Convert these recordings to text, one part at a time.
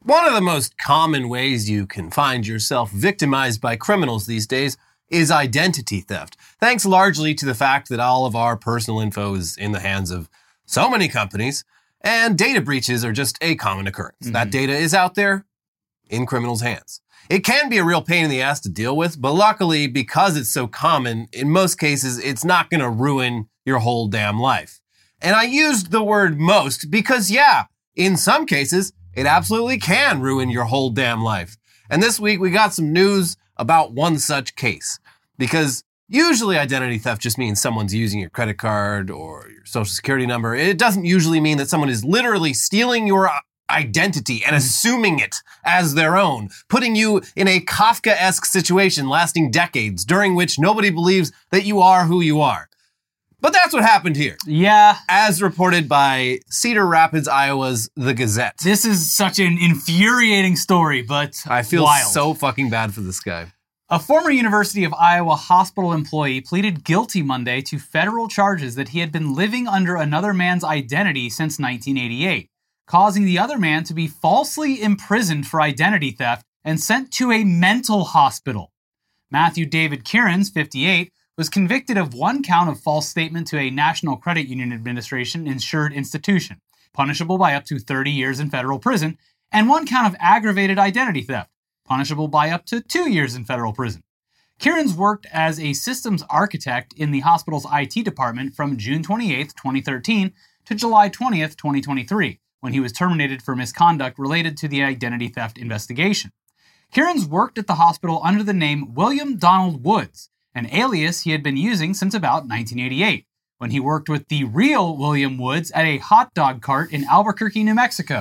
One of the most common ways you can find yourself victimized by criminals these days is identity theft, thanks largely to the fact that all of our personal info is in the hands of so many companies, and data breaches are just a common occurrence. Mm-hmm. That data is out there in criminals' hands. It can be a real pain in the ass to deal with, but luckily, because it's so common, in most cases, it's not going to ruin your whole damn life. And I used the word most because, in some cases, it absolutely can ruin your whole damn life. And this week, we got some news about one such case. Because usually identity theft just means someone's using your credit card or your social security number. It doesn't usually mean that someone is literally stealing your identity and assuming it as their own, putting you in a Kafka-esque situation lasting decades, during which nobody believes that you are who you are. But that's what happened here. Yeah. As reported by Cedar Rapids, Iowa's The Gazette. This is such an infuriating story, but I feel wild. So fucking bad for this guy. A former University of Iowa hospital employee pleaded guilty Monday to federal charges that he had been living under another man's identity since 1988, causing the other man to be falsely imprisoned for identity theft and sent to a mental hospital. Matthew David Kierans, 58, was convicted of one count of false statement to a National Credit Union Administration insured institution, punishable by up to 30 years in federal prison, and one count of aggravated identity theft, punishable by up to 2 years in federal prison. Kierans worked as a systems architect in the hospital's IT department from June 28, 2013 to July 20, 2023, when he was terminated for misconduct related to the identity theft investigation. Kierans worked at the hospital under the name William Donald Woods, an alias he had been using since about 1988, when he worked with the real William Woods at a hot dog cart in Albuquerque, New Mexico.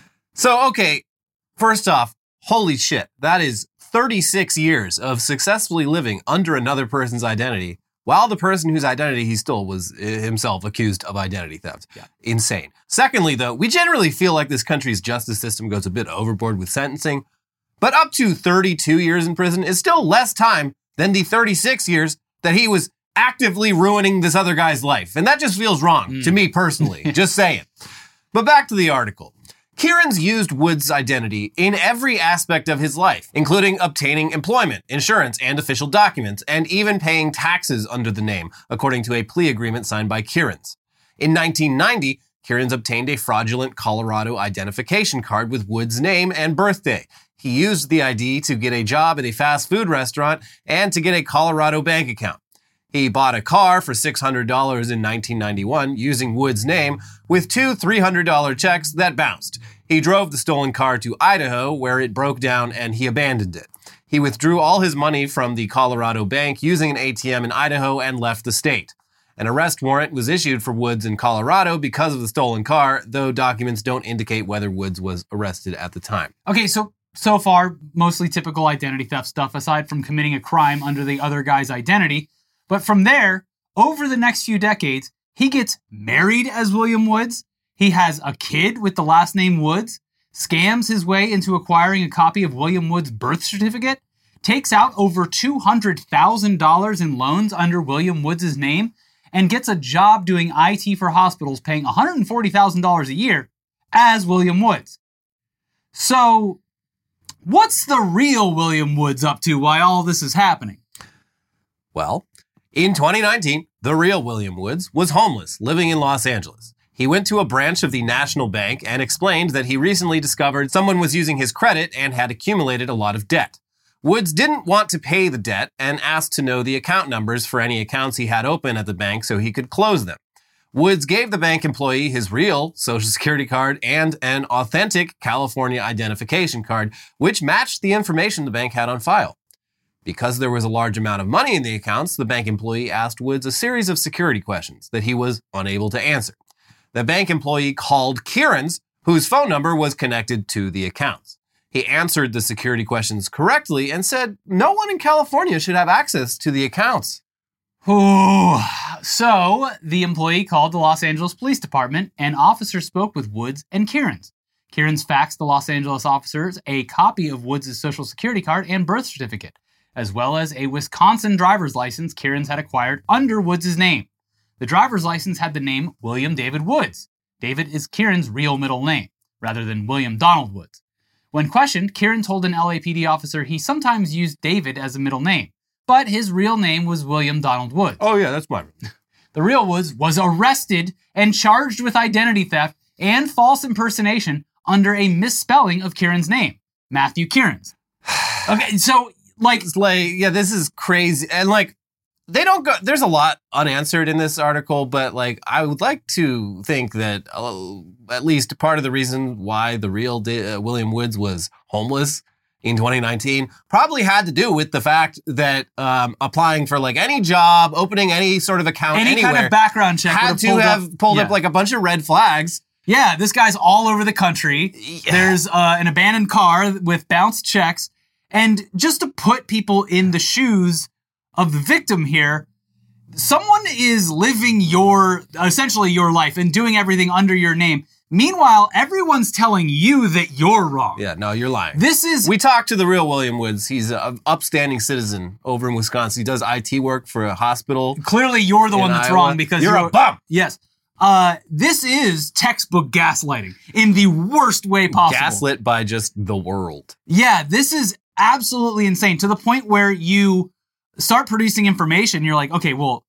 So, okay, first off, holy shit, that is 36 years of successfully living under another person's identity, while the person whose identity he stole was himself accused of identity theft. Yeah. Insane. Secondly, though, we generally feel like this country's justice system goes a bit overboard with sentencing, but up to 32 years in prison is still less time than the 36 years that he was actively ruining this other guy's life. And that just feels wrong to me personally, just saying. But back to the article. Kierans used Woods' identity in every aspect of his life, including obtaining employment, insurance, and official documents, and even paying taxes under the name, according to a plea agreement signed by Kierans. In 1990, Kierans obtained a fraudulent Colorado identification card with Woods' name and birthday. He used the ID to get a job at a fast food restaurant and to get a Colorado bank account. He bought a car for $600 in 1991 using Woods' name with two $300 checks that bounced. He drove the stolen car to Idaho where it broke down and he abandoned it. He withdrew all his money from the Colorado bank using an ATM in Idaho and left the state. An arrest warrant was issued for Woods in Colorado because of the stolen car, though documents don't indicate whether Woods was arrested at the time. Okay, so far, mostly typical identity theft stuff aside from committing a crime under the other guy's identity. But from there, over the next few decades, he gets married as William Woods. He has a kid with the last name Woods, scams his way into acquiring a copy of William Woods' birth certificate, takes out over $200,000 in loans under William Woods' name, and gets a job doing IT for hospitals paying $140,000 a year as William Woods. So, what's the real William Woods up to while all this is happening? Well, in 2019, the real William Woods was homeless, living in Los Angeles. He went to a branch of the National Bank and explained that he recently discovered someone was using his credit and had accumulated a lot of debt. Woods didn't want to pay the debt and asked to know the account numbers for any accounts he had open at the bank so he could close them. Woods gave the bank employee his real Social Security card and an authentic California identification card, which matched the information the bank had on file. Because there was a large amount of money in the accounts, the bank employee asked Woods a series of security questions that he was unable to answer. The bank employee called Kierans, whose phone number was connected to the accounts. He answered the security questions correctly and said no one in California should have access to the accounts. Ooh. So, the employee called the Los Angeles Police Department, and officers spoke with Woods and Kierans. Kierans faxed the Los Angeles officers a copy of Woods' Social Security card and birth certificate, as well as a Wisconsin driver's license Kierans had acquired under Woods' name. The driver's license had the name William David Woods. David is Kierans' real middle name, rather than William Donald Woods. When questioned, Kieran told an LAPD officer he sometimes used David as a middle name, but his real name was William Donald Woods. Oh, yeah, that's mine. The real Woods was arrested and charged with identity theft and false impersonation under a misspelling of Kieran's name, Matthew Kierans. Okay, so, It's yeah, this is crazy. And, they don't go, there's a lot unanswered in this article, but, I would like to think that at least part of the reason why the real William Woods was homeless in 2019 probably had to do with the fact that applying for any job, opening any sort of account anywhere, kind of background check had to have pulled up a bunch of red flags. Yeah, this guy's all over the country. Yeah. There's an abandoned car with bounced checks. And just to put people in the shoes of the victim here, someone is living essentially your life and doing everything under your name. Meanwhile, everyone's telling you that you're wrong. Yeah, no, you're lying. We talked to the real William Woods. He's an upstanding citizen over in Wisconsin. He does IT work for a hospital. Clearly, you're the one that's wrong because you're a bum. Yes. This is textbook gaslighting in the worst way possible. Gaslit by just the world. Yeah, this is absolutely insane to the point where you start producing information. You're like, okay, well,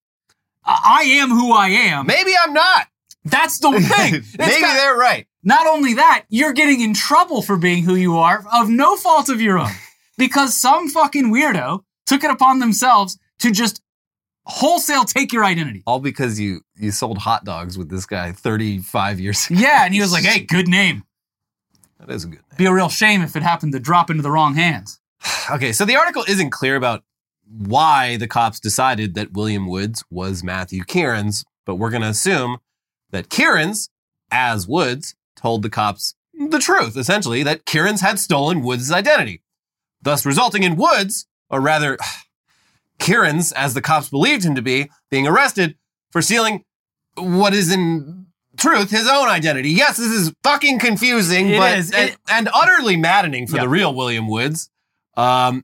I am who I am. Maybe I'm not. That's the thing. Maybe they're right. Not only that, you're getting in trouble for being who you are of no fault of your own because some fucking weirdo took it upon themselves to just wholesale take your identity. All because you sold hot dogs with this guy 35 years ago. Yeah, and he was like, hey, good name. That is a good name. Be a real shame if it happened to drop into the wrong hands. Okay, so the article isn't clear about why the cops decided that William Woods was Matthew Kierans, but we're going to assume that Kierans, as Woods, told the cops the truth, essentially, that Kierans had stolen Woods' identity, thus resulting in Woods, or rather, Kierans, as the cops believed him to be, being arrested for stealing what is in truth his own identity. Yes, this is fucking confusing, and utterly maddening for the real William Woods. Oh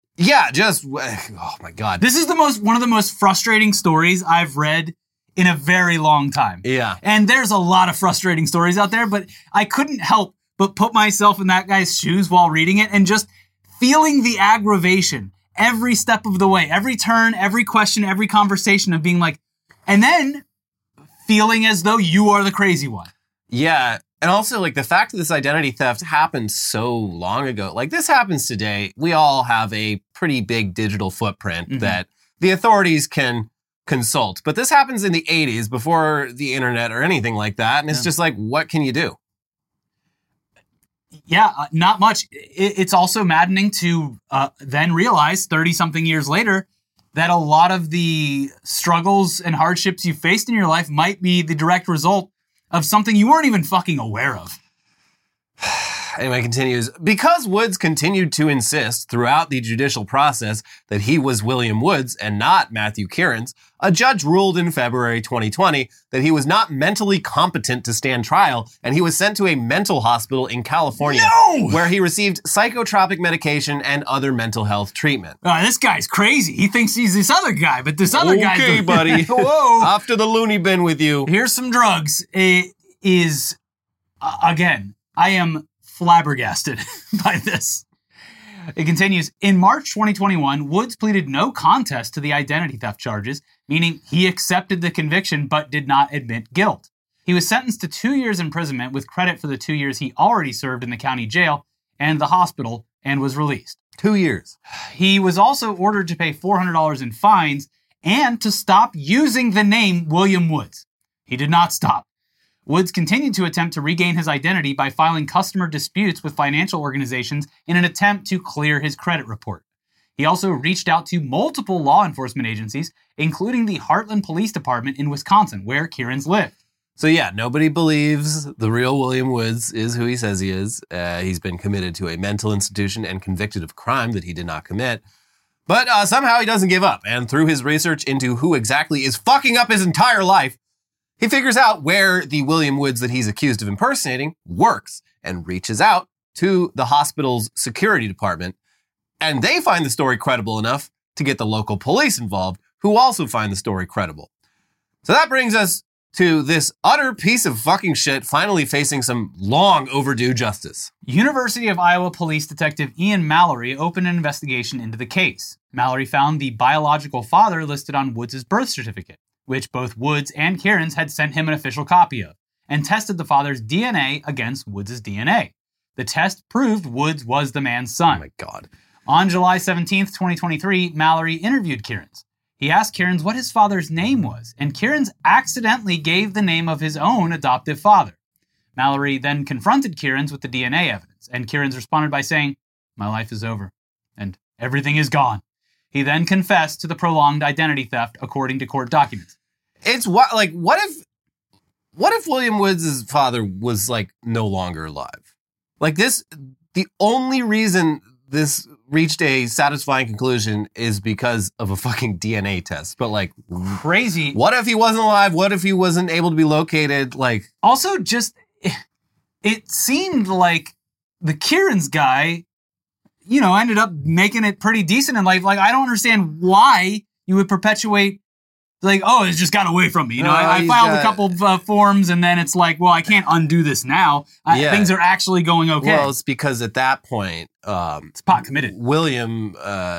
my God. This is one of the most frustrating stories I've read in a very long time. Yeah. And there's a lot of frustrating stories out there, but I couldn't help but put myself in that guy's shoes while reading it and just feeling the aggravation every step of the way, every turn, every question, every conversation of being like, and then feeling as though you are the crazy one. Yeah. And also, the fact that this identity theft happened so long ago, this happens today. We all have a pretty big digital footprint that the authorities can consult. But this happens in the 80s, before the internet or anything like that. And it's just what can you do? Yeah, not much. It's also maddening to then realize 30-something years later that a lot of the struggles and hardships you faced in your life might be the direct result of something you weren't even fucking aware of. Anyway, continues. Because Woods continued to insist throughout the judicial process that he was William Woods and not Matthew Kierans, a judge ruled in February 2020 that he was not mentally competent to stand trial, and he was sent to a mental hospital in California where he received psychotropic medication and other mental health treatment. This guy's crazy. He thinks he's this other guy, but this other guy's... Okay, buddy. Whoa. Off to the loony bin with you. Here's some drugs. It is, again, I am flabbergasted by this. It continues. In March 2021, Woods pleaded no contest to the identity theft charges, meaning he accepted the conviction but did not admit guilt. He was sentenced to 2 years imprisonment with credit for the 2 years he already served in the county jail and the hospital and was released. 2 years. He was also ordered to pay $400 in fines and to stop using the name William Woods. He did not stop. Woods continued to attempt to regain his identity by filing customer disputes with financial organizations in an attempt to clear his credit report. He also reached out to multiple law enforcement agencies, including the Heartland Police Department in Wisconsin, where Kierans lived. So yeah, nobody believes the real William Woods is who he says he is. He's been committed to a mental institution and convicted of crime that he did not commit. But somehow he doesn't give up. And through his research into who exactly is fucking up his entire life, he figures out where the William Woods that he's accused of impersonating works and reaches out to the hospital's security department. And they find the story credible enough to get the local police involved, who also find the story credible. So that brings us to this utter piece of fucking shit finally facing some long overdue justice. University of Iowa Police Detective Ian Mallory opened an investigation into the case. Mallory found the biological father listed on Woods' birth certificate, which both Woods and Kieran's had sent him an official copy of, and tested the father's DNA against Woods' DNA. The test proved Woods was the man's son. Oh my God. On July 17th, 2023, Mallory interviewed Kieran's. He asked Kieran's what his father's name was, and Kieran's accidentally gave the name of his own adoptive father. Mallory then confronted Kieran's with the DNA evidence, and Kieran's responded by saying, "My life is over, and everything is gone." He then confessed to the prolonged identity theft, according to court documents. It's what if William Woods' father was like no longer alive? Like this, the only reason this reached a satisfying conclusion is because of a fucking DNA test. But like, Crazy. what if he wasn't alive? What if he wasn't able to be located? Like, Also, just, it seemed like the Kieran's guy, ended up making it pretty decent in life. Like, I don't understand why you would perpetuate, like, oh, it just got away from me. I filed a couple of forms, and then it's like, well, I can't undo this now. Things are actually going okay. Well, it's because at that point, it's pot committed. William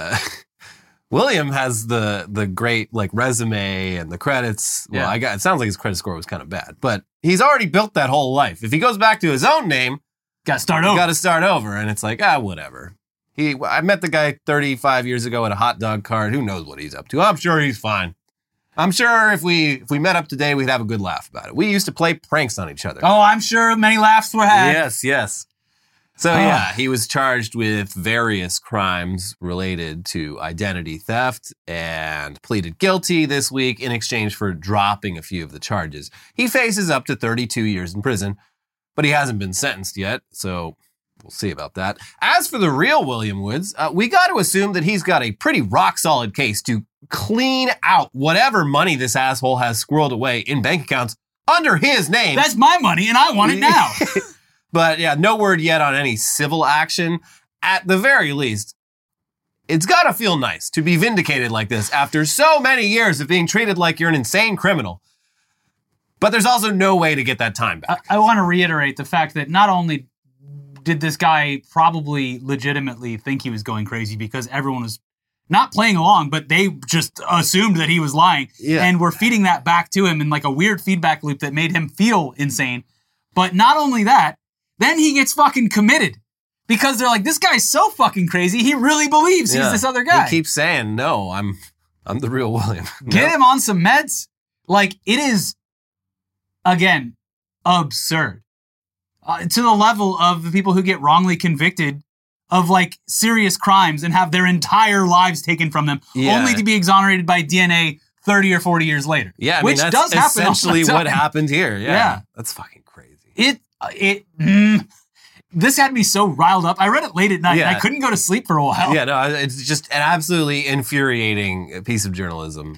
has the great like resume and the credits. Well, Yeah. it sounds like his credit score was kind of bad, but he's already built that whole life. If he goes back to his own name, Got to start over. got to start over, and it's like whatever. I met the guy 35 years ago at a hot dog cart. Who knows what he's up to? I'm sure he's fine. I'm sure if we met up today, we'd have a good laugh about it. We used to play pranks on each other. Oh, I'm sure many laughs were had. Yes. So he was charged with various crimes related to identity theft and pleaded guilty this week in exchange for dropping a few of the charges. He faces up to 32 years in prison, but he hasn't been sentenced yet, so we'll see about that. As for the real William Woods, we got to assume that he's got a pretty rock-solid case to clean out whatever money this asshole has squirreled away in bank accounts under his name. That's my money, and I want it now. But yeah, no word yet on any civil action. At the very least, it's got to feel nice to be vindicated like this after so many years of being treated like you're an insane criminal. But there's also no way to get that time back. I want to reiterate the fact that not only did this guy probably legitimately think he was going crazy because everyone was not playing along, but they just assumed that he was lying. Yeah. And were feeding that back to him in like a weird feedback loop that made him feel insane. But not only that, then he gets fucking committed because they're like, this guy's so fucking crazy. He really believes he's this other guy. He keeps saying, no, I'm the real William. Get him on some meds. Like, it is, again, absurd. To the level of the people who get wrongly convicted of like serious crimes and have their entire lives taken from them, only to be exonerated by DNA 30 or 40 years later. Yeah, I which mean, that's does happen essentially all the what time. happened here. Yeah. That's fucking crazy. This had me so riled up. I read it late at night. Yeah. And I couldn't go to sleep for a while. Yeah, no, it's just an absolutely infuriating piece of journalism.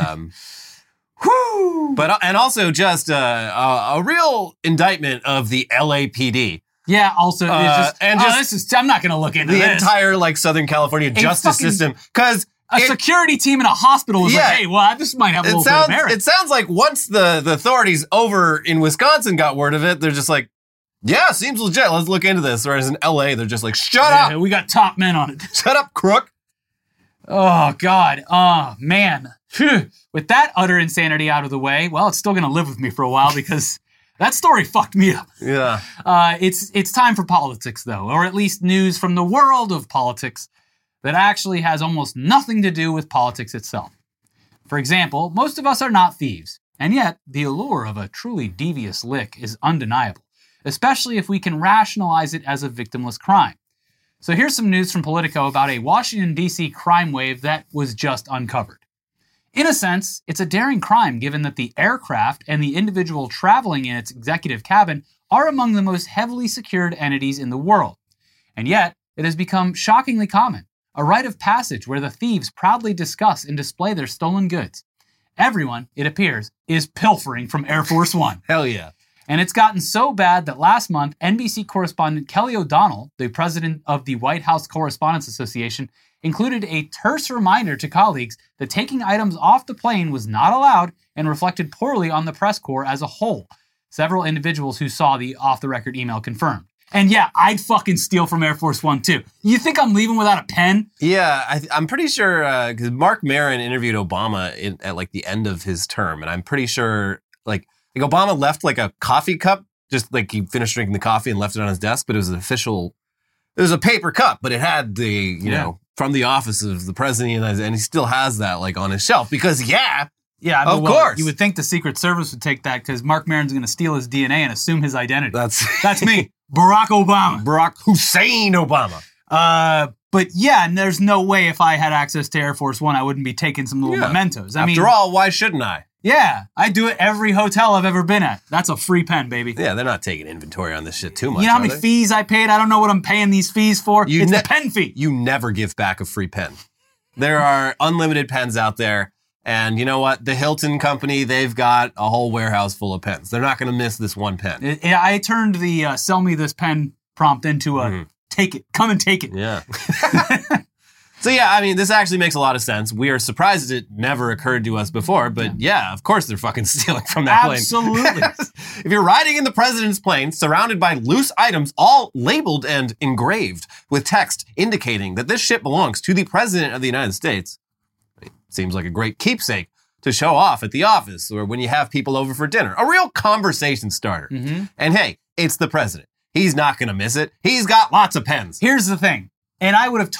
But and also just a real indictment of the LAPD. Yeah, also, it's and I'm not going to look into the this. entire like Southern California justice system, because A security team in a hospital is like, hey, well, this might have a little bit of merit. It sounds like once the authorities over in Wisconsin got word of it, they're just like, yeah, seems legit. Let's look into this. Whereas in LA, they're just like, shut up. We got top men on it. Shut up, crook. Oh, God. Oh, man. Phew. With that utter insanity out of the way, well, it's still going to live with me for a while because that story fucked me up. Yeah. It's time for politics, though, or at least news from the world of politics that actually has almost nothing to do with politics itself. For example, most of us are not thieves, and yet the allure of a truly devious lick is undeniable, especially if we can rationalize it as a victimless crime. So here's some news from Politico about a Washington, D.C. crime wave that was just uncovered. In a sense, it's a daring crime given that the aircraft and the individual traveling in its executive cabin are among the most heavily secured entities in the world. And yet, it has become shockingly common, a rite of passage where the thieves proudly discuss and display their stolen goods. Everyone, it appears, is pilfering from Air Force One. Hell yeah. And it's gotten so bad that last month, NBC correspondent Kelly O'Donnell, the president of the White House Correspondents Association, included a terse reminder to colleagues that taking items off the plane was not allowed and reflected poorly on the press corps as a whole. Several individuals who saw the off-the-record email confirmed. And yeah, I'd fucking steal from Air Force One too. You think I'm leaving without a pen? Yeah, I'm pretty sure, because Mark Maron interviewed Obama at like the end of his term, and I'm pretty sure like Obama left like a coffee cup, just like he finished drinking the coffee and left it on his desk, but it was it was a paper cup, but it had the, you know, from the office of the president, and he still has that like on his shelf because Yeah, of course. You would think the Secret Service would take that because Mark Maron's going to steal his DNA and assume his identity. That's me, Barack Obama. Barack Hussein Obama. But yeah, and there's no way if I had access to Air Force One, I wouldn't be taking some little mementos. After all, why shouldn't I? Yeah, I do it every hotel I've ever been at. That's a free pen, baby. Yeah, they're not taking inventory on this shit too much. You know how many fees I paid? I don't know what I'm paying these fees for. It's the pen fee. You never give back a free pen. There are unlimited pens out there. And you know what? The Hilton Company, they've got a whole warehouse full of pens. They're not going to miss this one pen. I turned the sell me this pen prompt into a take it. Come and take it. Yeah. So yeah, I mean, this actually makes a lot of sense. We are surprised it never occurred to us before, but yeah, of course they're fucking stealing from that plane. Absolutely. If you're riding in the president's plane, surrounded by loose items, all labeled and engraved with text indicating that this shit belongs to the president of the United States, it seems like a great keepsake to show off at the office or when you have people over for dinner. A real conversation starter. And hey, it's the president. He's not going to miss it. He's got lots of pens. Here's the thing. And I would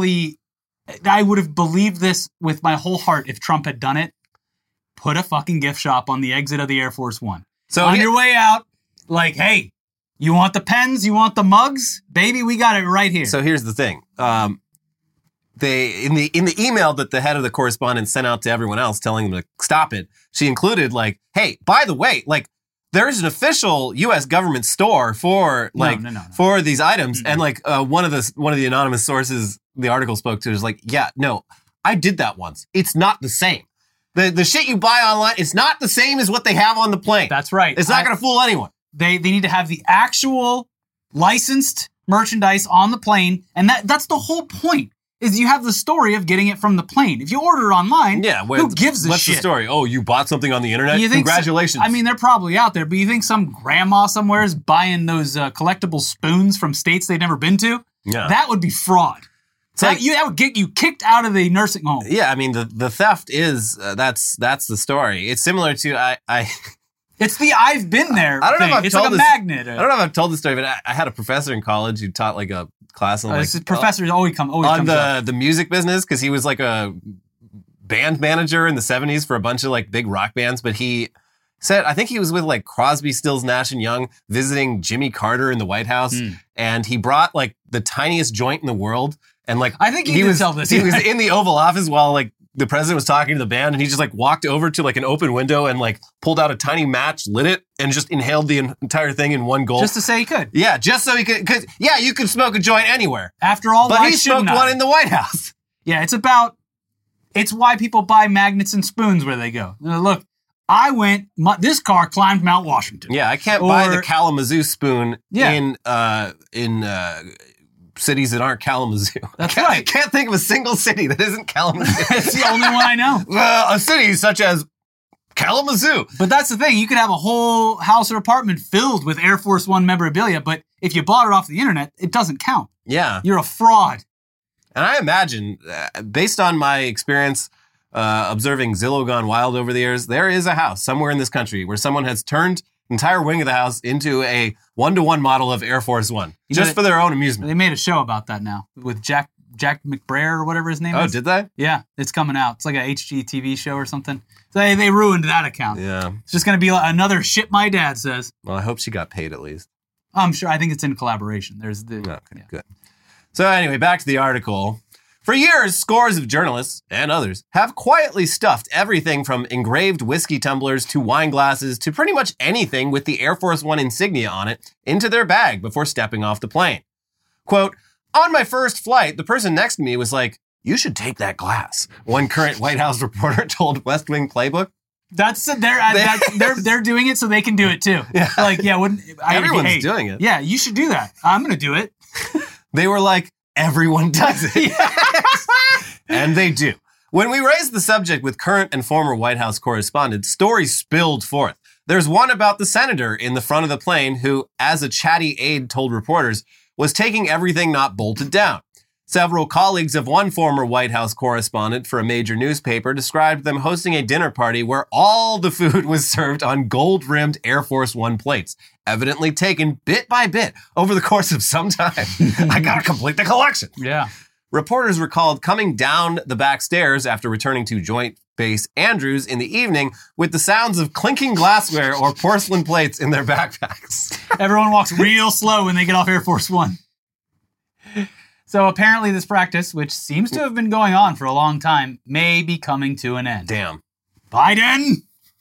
have believed this with my whole heart if Trump had done it. Put a fucking gift shop on the exit of the Air Force One. So on your way out, like, hey, you want the pens? You want the mugs? Baby, we got it right here. So here's the thing. They in the email that the head of the correspondence sent out to everyone else telling them to stop it, she included like, hey, by the way, like there's an official U.S. government store for like for these items, and like one of the anonymous sources the article spoke to is like, yeah, no, I did that once. It's not the same. The shit you buy online, it's not the same as what they have on the plane. That's right. It's not going to fool anyone. They need to have the actual licensed merchandise on the plane, and that's the whole point. Is you have the story of getting it from the plane. If you order it online, who gives a shit? What's the story? Oh, you bought something on the internet? Congratulations. I mean, they're probably out there, but you think some grandma somewhere is buying those collectible spoons from states they've never been to? Yeah. That would be fraud. That would get you kicked out of the nursing home. Yeah, I mean, the theft is, that's the story. It's similar to, It's the I've been there I don't know if I've It's told like a this, magnet. I don't know if I've told this story, but I had a professor in college who taught like a class on professors always comes on the music business because he was like a band manager in the 70s for a bunch of like big rock bands. But he said, I think he was with like Crosby, Stills, Nash and Young visiting Jimmy Carter in the White House. And he brought like the tiniest joint in the world. And like, I think he was in the Oval Office while like the president was talking to the band, and he just like walked over to like an open window and like pulled out a tiny match, lit it, and just inhaled the entire thing in one gulp. Just to say he could. Yeah, just so he could. Because yeah, you could smoke a joint anywhere. After all, but he smoked one in the White House. Yeah, it's why people buy magnets and spoons where they go. Look, this car climbed Mount Washington. Yeah, I can't buy the Kalamazoo spoon in cities that aren't Kalamazoo. That's right. I can't think of a single city that isn't Kalamazoo. It's the only one I know. Well, a city such as Kalamazoo. But that's the thing. You could have a whole house or apartment filled with Air Force One memorabilia, but if you bought it off the internet, it doesn't count. Yeah. You're a fraud. And I imagine, based on my experience observing Zillow Gone Wild over the years, there is a house somewhere in this country where someone has turned entire wing of the house into a 1-to-1 model of Air Force One, just for their own amusement. They made a show about that now with Jack McBrayer or whatever his name is. Oh, did they? Yeah, it's coming out. It's like a HGTV show or something. So they ruined that account. Yeah. It's just going to be another shit my dad says. Well, I hope she got paid at least. I'm sure. I think it's in collaboration. Good. So anyway, back to the article. For years, scores of journalists, and others, have quietly stuffed everything from engraved whiskey tumblers to wine glasses to pretty much anything with the Air Force One insignia on it into their bag before stepping off the plane. Quote, on my first flight, the person next to me was like, you should take that glass, one current White House reporter told West Wing Playbook. They're doing it so they can do it too. Yeah. Like, yeah, everyone's doing it. Yeah, you should do that. I'm going to do it. They were like, everyone does it. And they do. When we raised the subject with current and former White House correspondents, stories spilled forth. There's one about the senator in the front of the plane who, as a chatty aide told reporters, was taking everything not bolted down. Several colleagues of one former White House correspondent for a major newspaper described them hosting a dinner party where all the food was served on gold-rimmed Air Force One plates, evidently taken bit by bit over the course of some time. I gotta complete the collection. Yeah. Reporters recalled coming down the back stairs after returning to Joint Base Andrews in the evening with the sounds of clinking glassware or porcelain plates in their backpacks. Everyone walks real slow when they get off Air Force One. So apparently this practice, which seems to have been going on for a long time, may be coming to an end. Damn. Biden!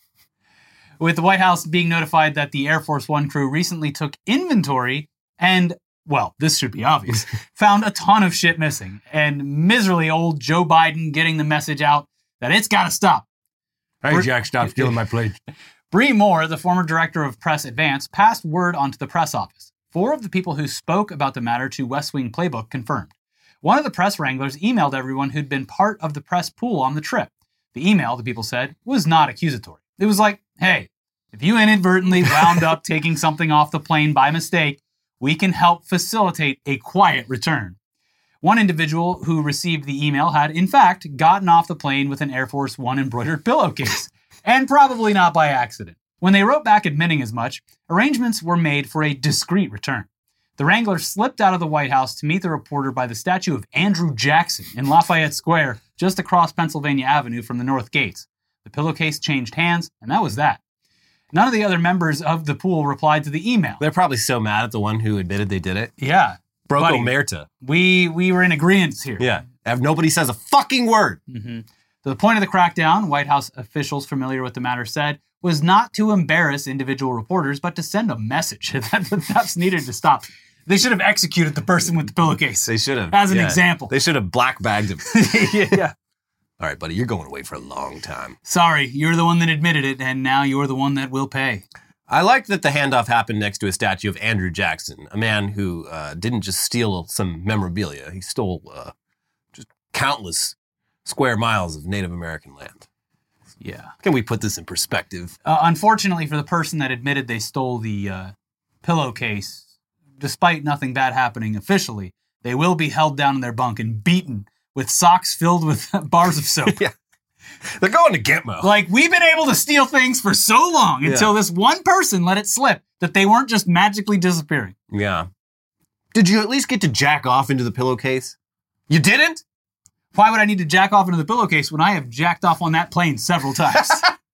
With the White House being notified that the Air Force One crew recently took inventory and, well, this should be obvious, found a ton of shit missing. And miserly old Joe Biden getting the message out that it's got to stop. Hey, Jack, stop stealing my plate. Bree Moore, the former director of Press Advance, passed word onto the press office. 4 of the people who spoke about the matter to West Wing Playbook confirmed. One of the press wranglers emailed everyone who'd been part of the press pool on the trip. The email, the people said, was not accusatory. It was like, hey, if you inadvertently wound up taking something off the plane by mistake, we can help facilitate a quiet return. One individual who received the email had, in fact, gotten off the plane with an Air Force One embroidered pillowcase, and probably not by accident. When they wrote back admitting as much, arrangements were made for a discreet return. The Wrangler slipped out of the White House to meet the reporter by the statue of Andrew Jackson in Lafayette Square, just across Pennsylvania Avenue from the North Gates. The pillowcase changed hands, and that was that. None of the other members of the pool replied to the email. They're probably so mad at the one who admitted they did it. Yeah. Broke Buddy, omerta. We were in agreement here. Yeah. Nobody says a fucking word. Mm-hmm. So the point of the crackdown, White House officials familiar with the matter said, was not to embarrass individual reporters, but to send a message that that's needed to stop. They should have executed the person with the pillowcase. They should have. As an example. They should have black bagged him. Yeah. All right, buddy, you're going away for a long time. Sorry, you're the one that admitted it, and now you're the one that will pay. I like that the handoff happened next to a statue of Andrew Jackson, a man who didn't just steal some memorabilia. He stole just countless square miles of Native American land. Yeah. Can we put this in perspective? Unfortunately for the person that admitted they stole the pillowcase, despite nothing bad happening officially, they will be held down in their bunk and beaten with socks filled with bars of soap. Yeah. They're going to Gitmo. Like, we've been able to steal things for so long until this one person let it slip that they weren't just magically disappearing. Yeah. Did you at least get to jack off into the pillowcase? You didn't? Why would I need to jack off into the pillowcase when I have jacked off on that plane several times?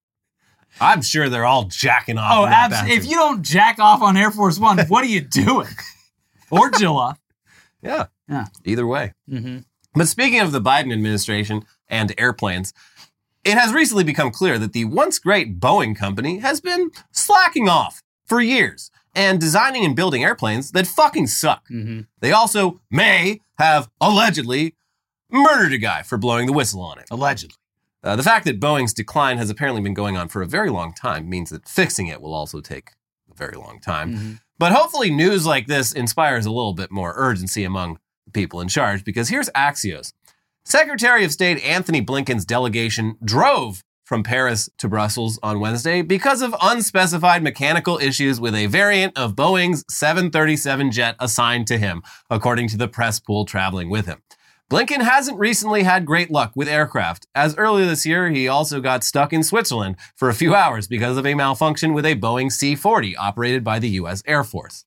I'm sure they're all jacking off. Oh, in that bathroom. if you don't jack off on Air Force One, what are you doing? Or Jill off. Yeah. Yeah. Either way. Mm-hmm. But speaking of the Biden administration and airplanes, it has recently become clear that the once great Boeing company has been slacking off for years and designing and building airplanes that fucking suck. Mm-hmm. They also may have allegedly murdered a guy for blowing the whistle on it. Allegedly. The fact that Boeing's decline has apparently been going on for a very long time means that fixing it will also take a very long time. Mm-hmm. But hopefully news like this inspires a little bit more urgency among the people in charge, because here's Axios. Secretary of State Anthony Blinken's delegation drove from Paris to Brussels on Wednesday because of unspecified mechanical issues with a variant of Boeing's 737 jet assigned to him, according to the press pool traveling with him. Blinken hasn't recently had great luck with aircraft, as earlier this year he also got stuck in Switzerland for a few hours because of a malfunction with a Boeing C-40 operated by the U.S. Air Force.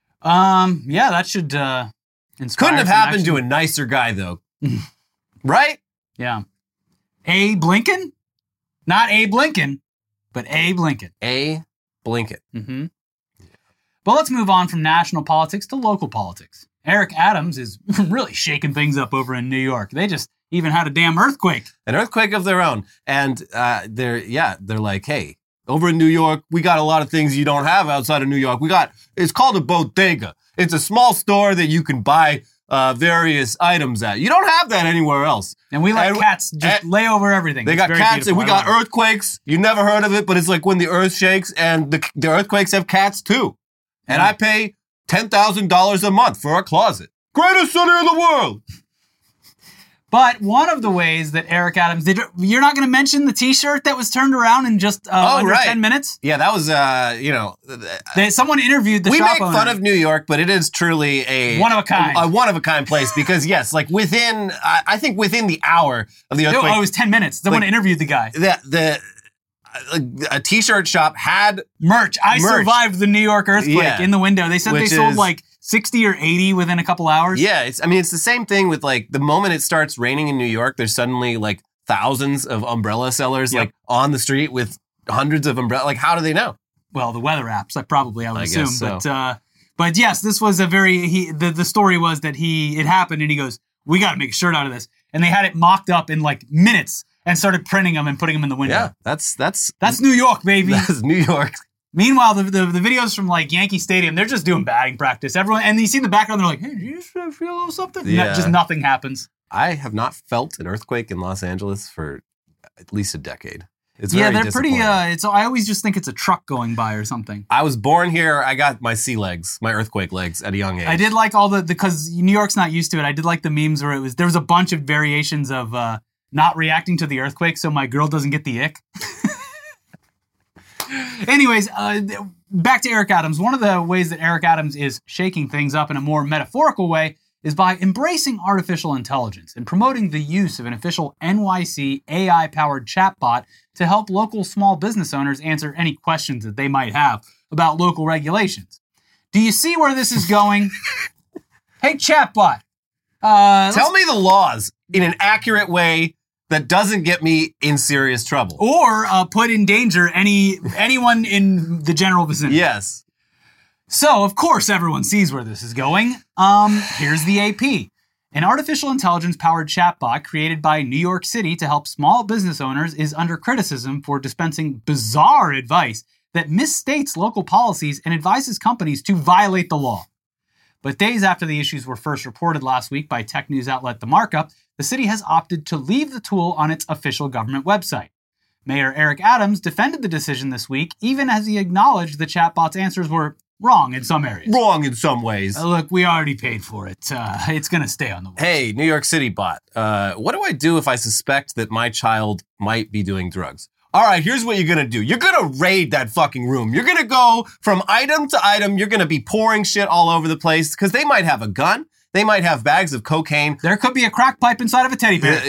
Yeah, that should inspire. Couldn't have happened to a nicer guy, though. Right? Yeah. A. Blinken? Not A. Blinken, but A. Blinken. A. Blinken. Mm-hmm. But let's move on from national politics to local politics. Eric Adams is really shaking things up over in New York. They just even had a damn earthquake. An earthquake of their own. And they're like, hey, over in New York, we got a lot of things you don't have outside of New York. It's called a bodega. It's a small store that you can buy various items at. You don't have that anywhere else. And we let cats just lay over everything. They got cats and we got earthquakes. You never heard of it, but it's like when the earth shakes, and the earthquakes have cats too. And I pay $10,000 a month for a closet. Greatest city in the world. But one of the ways that Eric Adams did, you're not going to mention the T-shirt that was turned around in just under 10 minutes? Yeah, that was, someone interviewed the shop owner. We make fun of New York, but it is truly a one-of-a-kind. A one-of-a-kind place because, yes, like within, I think within the hour of the earthquake. Oh, it was 10 minutes. Someone interviewed the guy. A T-shirt shop had merch. I survived the New York earthquake in the window. They said they sold like 60 or 80 within a couple hours. Yeah, it's the same thing with like the moment it starts raining in New York, there's suddenly like thousands of umbrella sellers like on the street with hundreds of umbrellas. Like, how do they know? Well, the weather apps, I would assume. So. But yes, this was the story was that it happened and he goes, we got to make a shirt out of this. And they had it mocked up in like minutes and started printing them and putting them in the window. Yeah, that's New York, baby. That's New York. Meanwhile, the videos from like Yankee Stadium, they're just doing batting practice. Everyone, and you see in the background, they're like, "Hey, did you just feel a little something?" Yeah. Just nothing happens. I have not felt an earthquake in Los Angeles for at least a decade. It's they're very pretty. I always just think it's a truck going by or something. I was born here. I got my sea legs, my earthquake legs, at a young age. I did like all because New York's not used to it. I did like the memes where there was a bunch of variations of not reacting to the earthquake, so my girl doesn't get the ick. Anyways, back to Eric Adams. One of the ways that Eric Adams is shaking things up in a more metaphorical way is by embracing artificial intelligence and promoting the use of an official NYC AI-powered chatbot to help local small business owners answer any questions that they might have about local regulations. Do you see where this is going? Hey, chatbot. Tell me the laws in an accurate way that doesn't get me in serious trouble. Or put in danger anyone in the general vicinity. Yes. So, of course, everyone sees where this is going. Here's the AP. An artificial intelligence-powered chatbot created by New York City to help small business owners is under criticism for dispensing bizarre advice that misstates local policies and advises companies to violate the law. But days after the issues were first reported last week by tech news outlet The Markup, the city has opted to leave the tool on its official government website. Mayor Eric Adams defended the decision this week, even as he acknowledged the chatbot's answers were wrong in some areas. Wrong in some ways. Look, we already paid for it. It's going to stay on the website. Hey, New York City bot, what do I do if I suspect that my child might be doing drugs? All right, here's what you're going to do. You're going to raid that fucking room. You're going to go from item to item. You're going to be pouring shit all over the place because they might have a gun. They might have bags of cocaine. There could be a crack pipe inside of a teddy bear.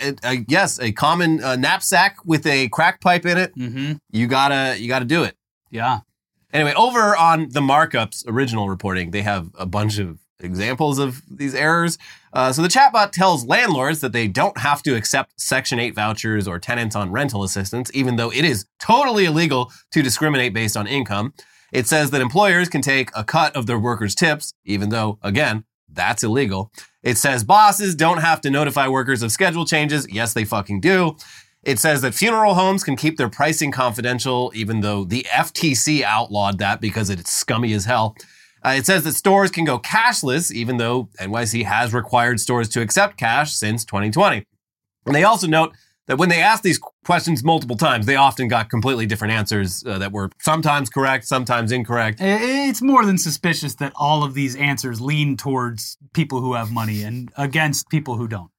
Yes, a common knapsack with a crack pipe in it. Mm-hmm. You gotta do it. Yeah. Anyway, over on the Markup's original reporting, they have a bunch of examples of these errors. So the chatbot tells landlords that they don't have to accept Section 8 vouchers or tenants on rental assistance, even though it is totally illegal to discriminate based on income. It says that employers can take a cut of their workers' tips, even though, again, that's illegal. It says bosses don't have to notify workers of schedule changes. Yes, they fucking do. It says that funeral homes can keep their pricing confidential, even though the FTC outlawed that because it's scummy as hell. It says that stores can go cashless, even though NYC has required stores to accept cash since 2020. And they also note that when they asked these questions multiple times, they often got completely different answers that were sometimes correct, sometimes incorrect. It's more than suspicious that all of these answers lean towards people who have money and against people who don't.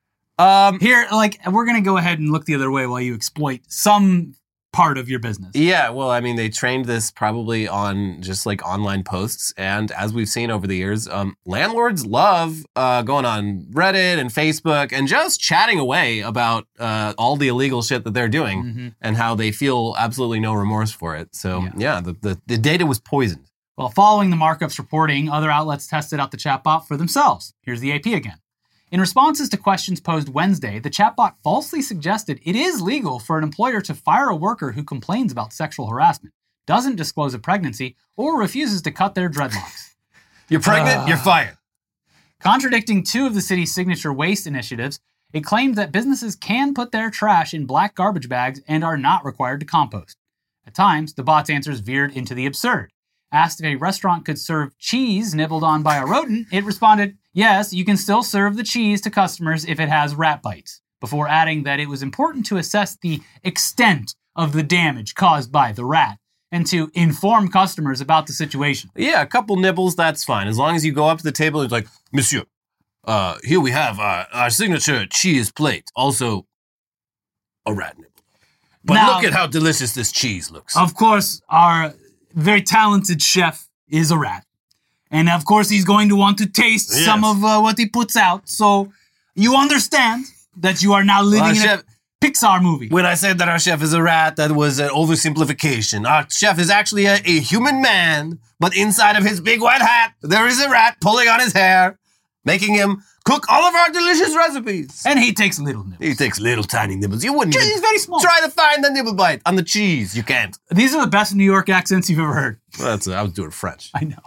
Here, we're going to go ahead and look the other way while you exploit some part of your business. Yeah, well, I mean, they trained this probably on just like online posts. And as we've seen over the years, landlords love going on Reddit and Facebook and just chatting away about all the illegal shit that they're doing and how they feel absolutely no remorse for it. So, yeah the data was poisoned. Well, following the Markup's reporting, other outlets tested out the chatbot for themselves. Here's the AP again. In responses to questions posed Wednesday, the chatbot falsely suggested it is legal for an employer to fire a worker who complains about sexual harassment, doesn't disclose a pregnancy, or refuses to cut their dreadlocks. You're pregnant, you're fired. Contradicting two of the city's signature waste initiatives, it claimed that businesses can put their trash in black garbage bags and are not required to compost. At times, the bot's answers veered into the absurd. Asked if a restaurant could serve cheese nibbled on by a rodent, it responded, yes, you can still serve the cheese to customers if it has rat bites, before adding that it was important to assess the extent of the damage caused by the rat and to inform customers about the situation. Yeah, a couple nibbles, that's fine. As long as you go up to the table and it's like, Monsieur, Here we have our signature cheese plate. Also, a rat nibble. But Now- look at how delicious this cheese looks. Of course, our very talented chef is a rat. And of course, he's going to want to taste Yes. some of what he puts out. So you understand that you are now living in Chef, a Pixar movie. when I said that our chef is a rat, that was an oversimplification. Our chef is actually a human man, but inside of his big white hat, there is a rat pulling on his hair, making him cook all of our delicious recipes. And he takes little nibbles. He takes little tiny nibbles. You wouldn't He's even very small. try to find the nibble bite on the cheese. You can't. These are the best New York accents you've ever heard. Well, I was doing French. I know.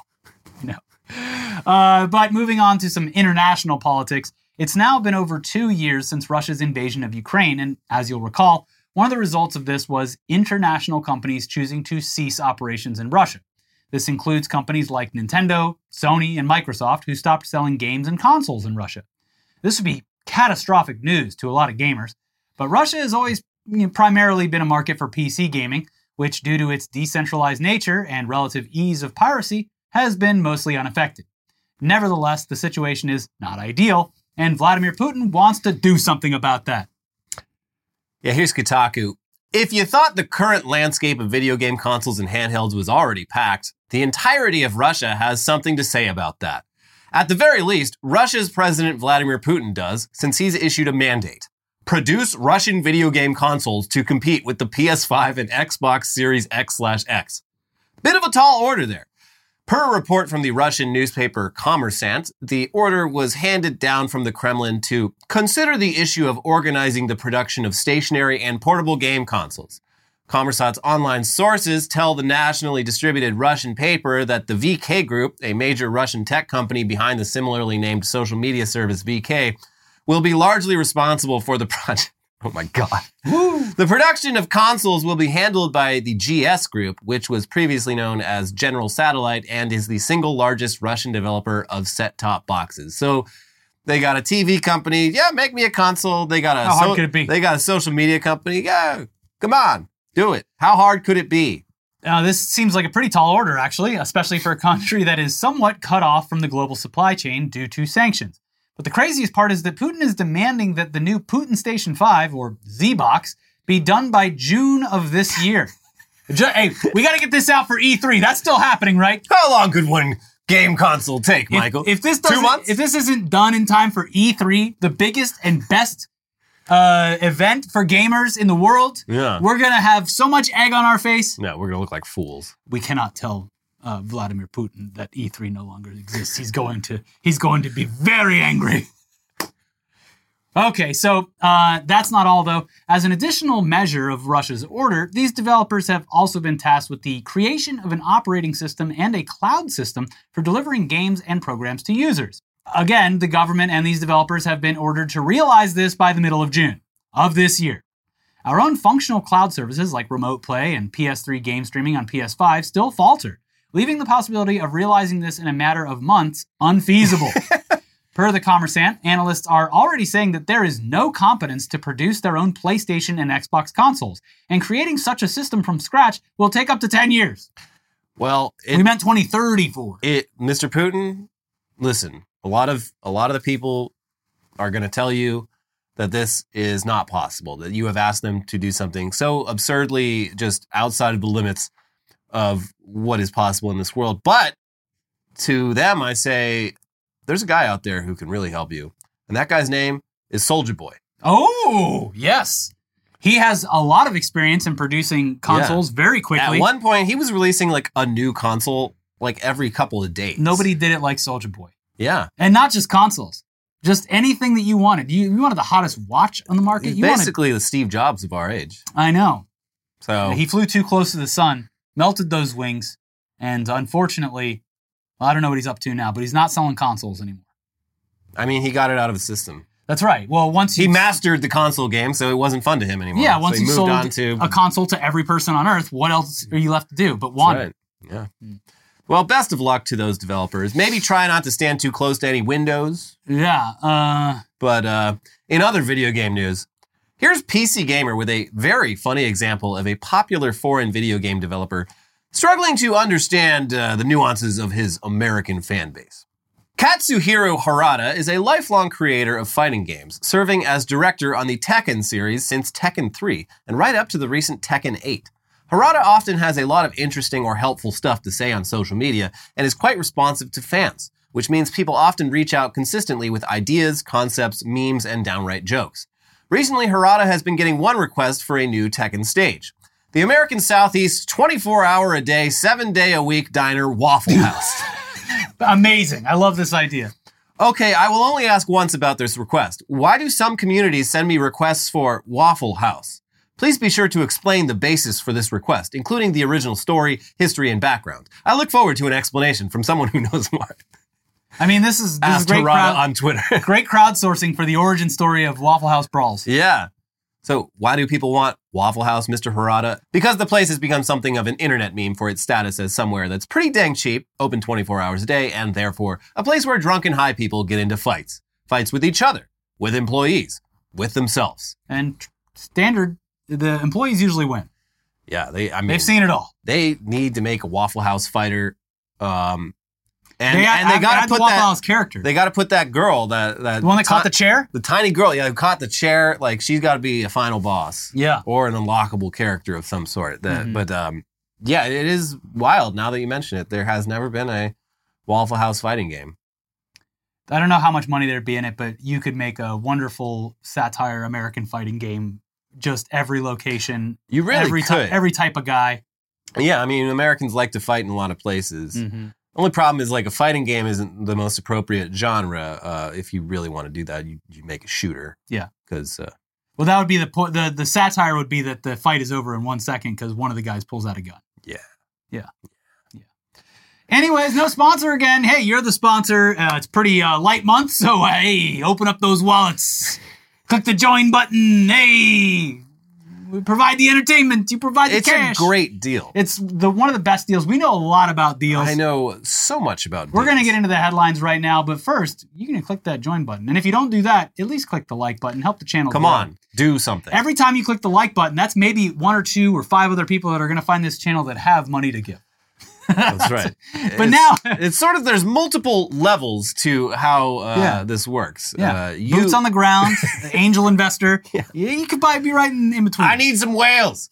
But moving on to some international politics, it's now been over 2 years since Russia's invasion of Ukraine, and as you'll recall, one of the results of this was international companies choosing to cease operations in Russia. This includes companies like Nintendo, Sony, and Microsoft, who stopped selling games and consoles in Russia. This would be catastrophic news to a lot of gamers, but Russia has always primarily been a market for PC gaming, which, due to its decentralized nature and relative ease of piracy, has been mostly unaffected. Nevertheless, the situation is not ideal, and Vladimir Putin wants to do something about that. Yeah, here's Kotaku. If you thought the current landscape of video game consoles and handhelds was already packed, the entirety of Russia has something to say about that. At the very least, Russia's President Vladimir Putin does, since he's issued a mandate. Produce Russian video game consoles to compete with the PS5 and Xbox Series X/X. Bit of a tall order there. Per a report from the Russian newspaper Kommersant, the order was handed down from the Kremlin to consider the issue of organizing the production of stationary and portable game consoles. Kommersant's online sources tell the nationally distributed Russian paper that the VK Group, a major Russian tech company behind the similarly named social media service VK, will be largely responsible for the project. Oh my God. The production of consoles will be handled by the GS Group, which was previously known as General Satellite and is the single largest Russian developer of set-top boxes. So they got a TV company, yeah, make me a console. They got a How hard could it be? They got a social media company, yeah, come on, do it. How hard could it be? This seems like a pretty tall order, actually, especially for a country that is somewhat cut off from the global supply chain due to sanctions. But the craziest part is that Putin is demanding that the new Putin Station 5, or Z-Box, be done by June of this year. Hey, we got to get this out for E3. That's still happening, right? How long could one game console take, Michael? If this 2 months? If this isn't done in time for E3, the biggest and best event for gamers in the world, Yeah. we're going to have so much egg on our face. No, we're going to look like fools. We cannot tell Vladimir Putin that E3 no longer exists. He's going to be very angry. Okay, so that's not all, though. As an additional measure of Russia's order, these developers have also been tasked with the creation of an operating system and a cloud system for delivering games and programs to users. Again, the government and these developers have been ordered to realize this by the middle of June of this year. Our own functional cloud services like Remote Play and PS3 game streaming on PS5 still falter, leaving the possibility of realizing this in a matter of months unfeasible. Per the Kommersant, analysts are already saying that there is no competence to produce their own PlayStation and Xbox consoles, and creating such a system from scratch will take up to 10 years. Well, We meant 2034. Mr. Putin, listen, a lot of the people are going to tell you that this is not possible, that you have asked them to do something so absurdly just outside of the limits of what is possible in this world. But to them, I say, there's a guy out there who can really help you. And that guy's name is Soldier Boy. Oh, yes. He has a lot of experience in producing consoles very quickly. At one point, he was releasing like a new console like every couple of days. Nobody did it like Soldier Boy. Yeah. And not just consoles. Just anything that you wanted. You wanted the hottest watch on the market. He's You wanted, basically the Steve Jobs of our age. I know. So He flew too close to the sun, melted those wings, and unfortunately, well, I don't know what he's up to now, but he's not selling consoles anymore. I mean, he got it out of the system. That's right. Well, once He mastered the console game, so it wasn't fun to him anymore. yeah, once so you moved sold on to a console to every person on Earth, what else are you left to do but want it? Right. Yeah. Well, best of luck to those developers. Maybe try not to stand too close to any windows. Yeah. But in other video game news, here's PC Gamer with a very funny example of a popular foreign video game developer struggling to understand the nuances of his American fan base. Katsuhiro Harada is a lifelong creator of fighting games, serving as director on the Tekken series since Tekken 3 and right up to the recent Tekken 8. Harada often has a lot of interesting or helpful stuff to say on social media and is quite responsive to fans, which means people often reach out consistently with ideas, concepts, memes, and downright jokes. Recently, Harada has been getting one request for a new Tekken stage. The American Southeast 24-hour-a-day, 7-day-a-week diner Waffle House. Amazing. I love this idea. Okay, I will only ask once about this request. Why do some communities send me requests for Waffle House? Please be sure to explain the basis for this request, including the original story, history, and background. I look forward to an explanation from someone who knows more. I mean, this is Ask great Harada on Twitter. great crowdsourcing for the origin story of Waffle House brawls. Yeah. So why do people want Waffle House, Mr. Harada? Because the place has become something of an internet meme for its status as somewhere that's pretty dang cheap, open 24 hours a day, and therefore a place where drunk and high people get into fights. Fights with each other, with employees, with themselves. And standard, the employees usually win. Yeah, They've seen it all. They need to make a Waffle House fighter. And they they got to put Waffle that House character. They got to put that girl, that The one that caught the chair? the tiny girl, who caught the chair. Like she's got to be a final boss, Yeah. or an unlockable character of some sort. But yeah, it is wild. Now that you mention it, there has never been a Waffle House fighting game. I don't know how much money there'd be in it, but you could make a wonderful satire American fighting game. Just every location. You really could. Every type of guy. Yeah, I mean, Americans like to fight in a lot of places. Mm-hmm. Only problem is, like, a fighting game isn't the most appropriate genre. If you really want to do that, you make a shooter. Yeah. Because well, that would be the satire would be that the fight is over in 1 second because one of the guys pulls out a gun. Yeah. Anyways, no sponsor again. Hey, you're the sponsor. It's pretty light month, so hey, open up those wallets. Click the join button. Hey, we provide the entertainment. You provide the cash. It's a great deal. It's one of the best deals. We know a lot about deals. I know so much about We're deals. going to get into the headlines right now, but first, you're going to click that join button. And if you don't do that, at least click the like button. Help the channel Come grow. on, do something. Every time you click the like button, that's maybe 1 or 2 or 5 other people that are going to find this channel that have money to give. That's right. But now it's sort of, there's multiple levels to how this works. Yeah. Boots on the ground, angel investor. Yeah. You could probably be right in between. I need some whales.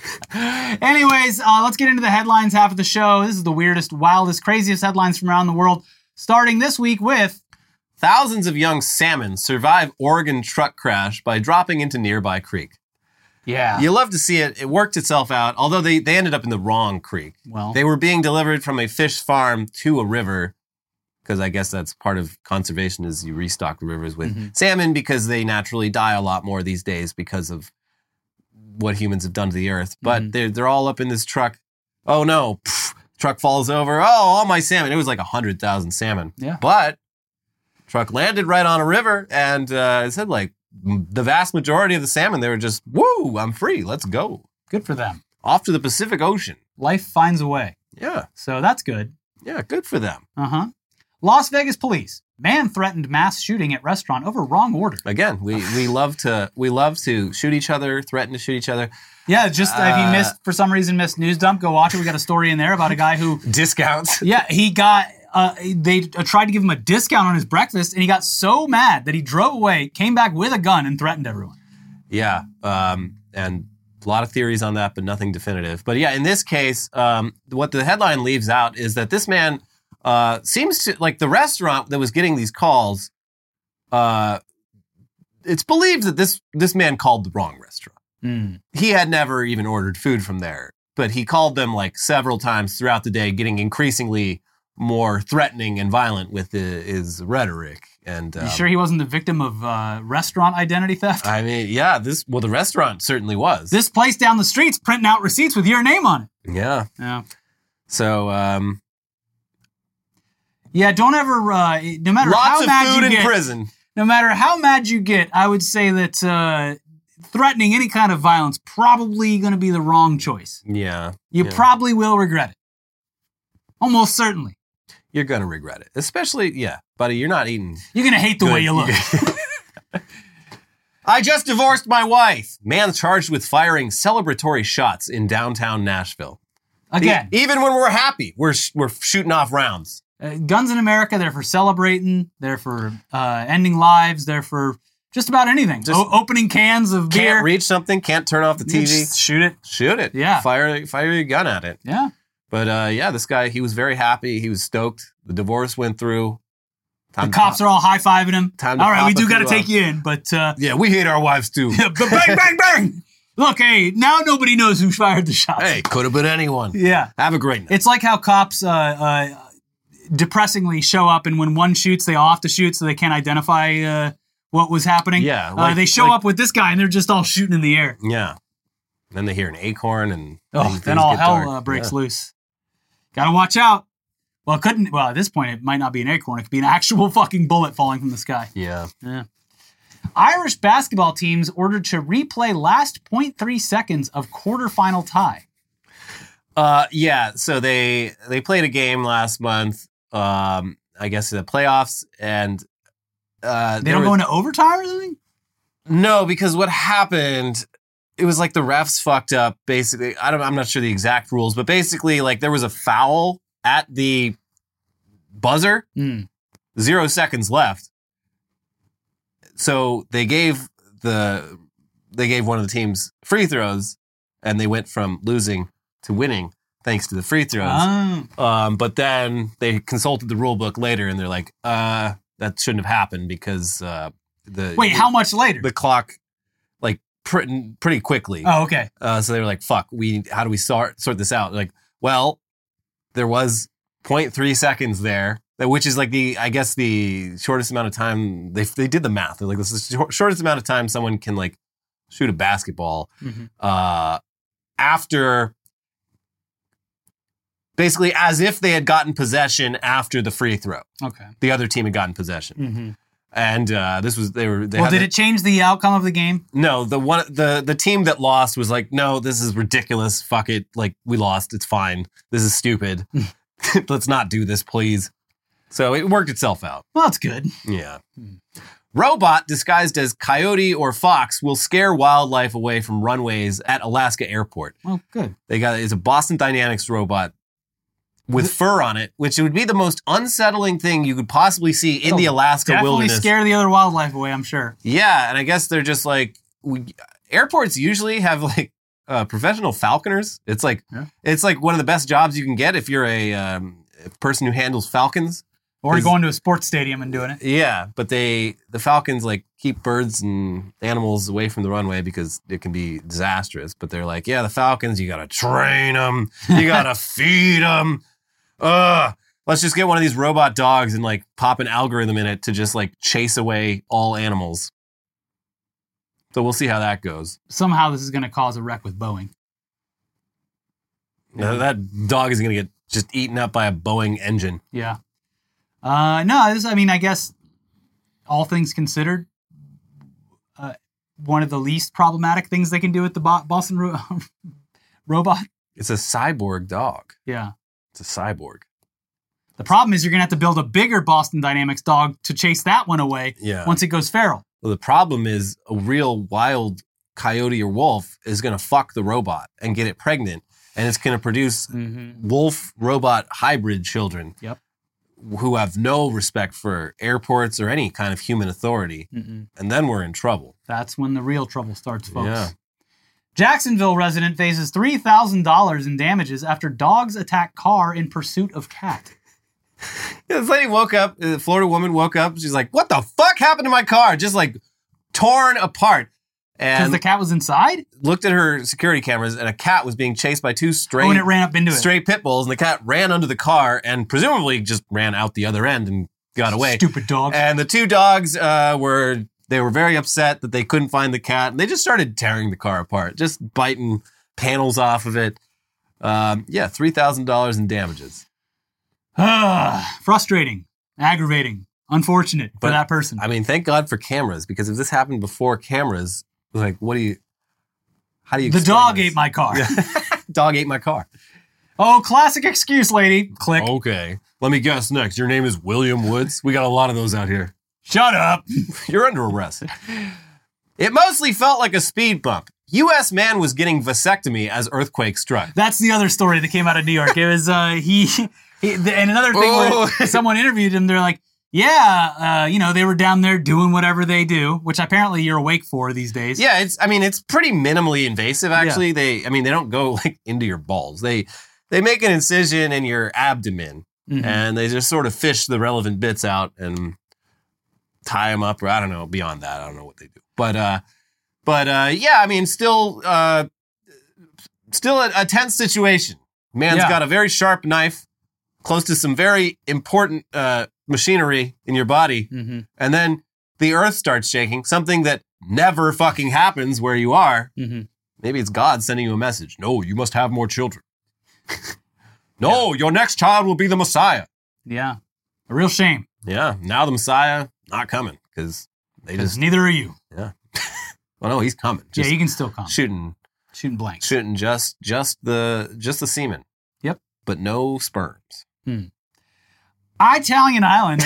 Anyways, let's get into the headlines half of the show. This is the weirdest, wildest, craziest headlines from around the world. Starting this week with... Thousands of young salmon survive Oregon truck crash by dropping into nearby creek. Yeah. You love to see it. It worked itself out, although they ended up in the wrong creek. Well, they were being delivered from a fish farm to a river, because I guess that's part of conservation is you restock the rivers with salmon because they naturally die a lot more these days because of what humans have done to the earth. But they're all up in this truck. Oh no, truck falls over. Oh, all my salmon. It was like 100,000 salmon. Yeah. But truck landed right on a river, and it said like the vast majority of the salmon, they were just, woo, I'm free. Let's go. good for them. Off to the Pacific Ocean. Life finds a way. Yeah. So that's good. Yeah, good for them. Uh-huh. Las Vegas police. Man threatened mass shooting at restaurant over wrong order. Again, we love to shoot each other, threaten to shoot each other. Yeah, just if you for some reason missed News Dump, go watch it. We got a story in there about a guy who... Discounts. Yeah, he got... they tried to give him a discount on his breakfast, and he got so mad that he drove away, came back with a gun, and threatened everyone. Yeah, and a lot of theories on that, but nothing definitive. But yeah, in this case, what the headline leaves out is that this man seems to, like the restaurant that was getting these calls, it's believed that this man called the wrong restaurant. He had never even ordered food from there, but he called them like several times throughout the day, getting increasingly more threatening and violent with his rhetoric. And You sure he wasn't the victim of restaurant identity theft? I mean, yeah, the restaurant certainly was. This place down the street's printing out receipts with your name on it. Yeah. Yeah. So, yeah, don't ever, no matter lots how of mad food you in get, prison. no matter how mad you get, I would say that threatening any kind of violence probably going to be the wrong choice. Yeah. You probably will regret it. Almost certainly. You're going to regret it. Especially, yeah, buddy, you're not eating. You're going to hate the way you look. I just divorced my wife. Man charged with firing celebratory shots in downtown Nashville. Again. Even when we're happy, we're shooting off rounds. Guns in America, they're for celebrating. They're for ending lives. They're for just about anything. Just opening cans of beer. Can't reach something, can't turn off the TV. Just shoot it. Shoot it. Yeah. Fire your gun at it. Yeah. But this guy, he was very happy. He was stoked. The divorce went through. The cops are all high-fiving him. Time to all right, pop we a do got to few take you in, but... yeah, we hate our wives too. but bang, bang, bang! Look, hey, now nobody knows who fired the shots. Hey, could have been anyone. Yeah. Have a great night. It's like how cops depressingly show up, and when one shoots, they all have to shoot so they can't identify what was happening. Yeah. They show up with this guy, and they're just all shooting in the air. Yeah. Then they hear an acorn, and then all hell breaks loose. Gotta watch out. Well, at this point, it might not be an acorn. It could be an actual fucking bullet falling from the sky. Yeah. Irish basketball teams ordered to replay last 0.3 seconds of quarterfinal tie. So they played a game last month, I guess in the playoffs, and they don't go into overtime or something? No, because what happened, it was like the refs fucked up, basically. I'm not sure the exact rules, but basically, like, there was a foul at the buzzer, 0 seconds left. So they gave one of the teams free throws, and they went from losing to winning thanks to the free throws. But then they consulted the rule book later, and they're like, that shouldn't have happened because how much later? The clock, like, pretty quickly. Oh, okay. So they were like, fuck, how do we sort this out? Like, well, there was 0.3 seconds there, which is like the shortest amount of time. They did the math. They're like, this is the shortest amount of time someone can, like, shoot a basketball after, basically as if they had gotten possession after the free throw. Okay. The other team had gotten possession. Mm-hmm. And did it change the outcome of the game? No, the team that lost was like, no, this is ridiculous. Fuck it. Like, we lost. It's fine. This is stupid. Let's not do this, please. So it worked itself out. Well, that's good. Yeah. Robot disguised as coyote or fox will scare wildlife away from runways at Alaska Airport. Oh, good. It's a Boston Dynamics robot with fur on it, which would be the most unsettling thing you could possibly see in the Alaska wilderness. Definitely scare the other wildlife away, I'm sure. Yeah, and I guess they're just like, airports usually have like professional falconers. It's like one of the best jobs you can get if you're a person who handles falcons. Or going to a sports stadium and doing it. Yeah, but the falcons like keep birds and animals away from the runway because it can be disastrous. But they're like, yeah, the falcons, you gotta train them, you gotta feed them. Let's just get one of these robot dogs and like pop an algorithm in it to just like chase away all animals. So we'll see how that goes. Somehow this is going to cause a wreck with Boeing. Now, that dog is going to get just eaten up by a Boeing engine. Yeah. I guess all things considered, one of the least problematic things they can do with the Boston robot. It's a cyborg dog. Yeah. It's a cyborg. The problem is you're going to have to build a bigger Boston Dynamics dog to chase that one away once it goes feral. Well, the problem is a real wild coyote or wolf is going to fuck the robot and get it pregnant. And it's going to produce wolf-robot hybrid children who have no respect for airports or any kind of human authority. And then we're in trouble. That's when the real trouble starts, folks. Yeah. Jacksonville resident faces $3,000 in damages after dogs attack car in pursuit of cat. This lady woke up, the Florida woman woke up, she's like, what the fuck happened to my car? Just like torn apart. Because the cat was inside? Looked at her security cameras and a cat was being chased by two stray and it ran up into stray pit bulls, and the cat ran under the car and presumably just ran out the other end and got away. Stupid dog. And the two dogs were very upset that they couldn't find the cat, and they just started tearing the car apart, just biting panels off of it. $3,000 in damages. Frustrating, aggravating, unfortunate for that person. I mean, thank God for cameras, because if this happened before cameras, like, how do you The dog ate my car. Dog ate my car. Oh, classic excuse, lady. Click. Okay. Let me guess next. Your name is William Woods? We got a lot of those out here. Shut up. You're under arrest. It mostly felt like a speed bump. U.S. man was getting vasectomy as earthquake struck. That's the other story that came out of New York. It was, And another thing where someone interviewed him, they're like, yeah, they were down there doing whatever they do, which apparently you're awake for these days. Yeah, it's pretty minimally invasive, actually. Yeah. They don't go like into your balls. They make an incision in your abdomen, and they just sort of fish the relevant bits out and tie them up, or I don't know, beyond that, I don't know what they do. But yeah, I mean, still a tense situation. Man's got a very sharp knife close to some very important machinery in your body, and then the earth starts shaking, something that never fucking happens where you are. Maybe it's God sending you a message. No, you must have more children. No, your next child will be the Messiah. Yeah, a real shame. Yeah, now the Messiah not coming because neither are you. Yeah. Well, no, he's coming. Yeah, he can still come. Shooting blanks. Shooting just the semen. Yep. But no sperms. Italian Island,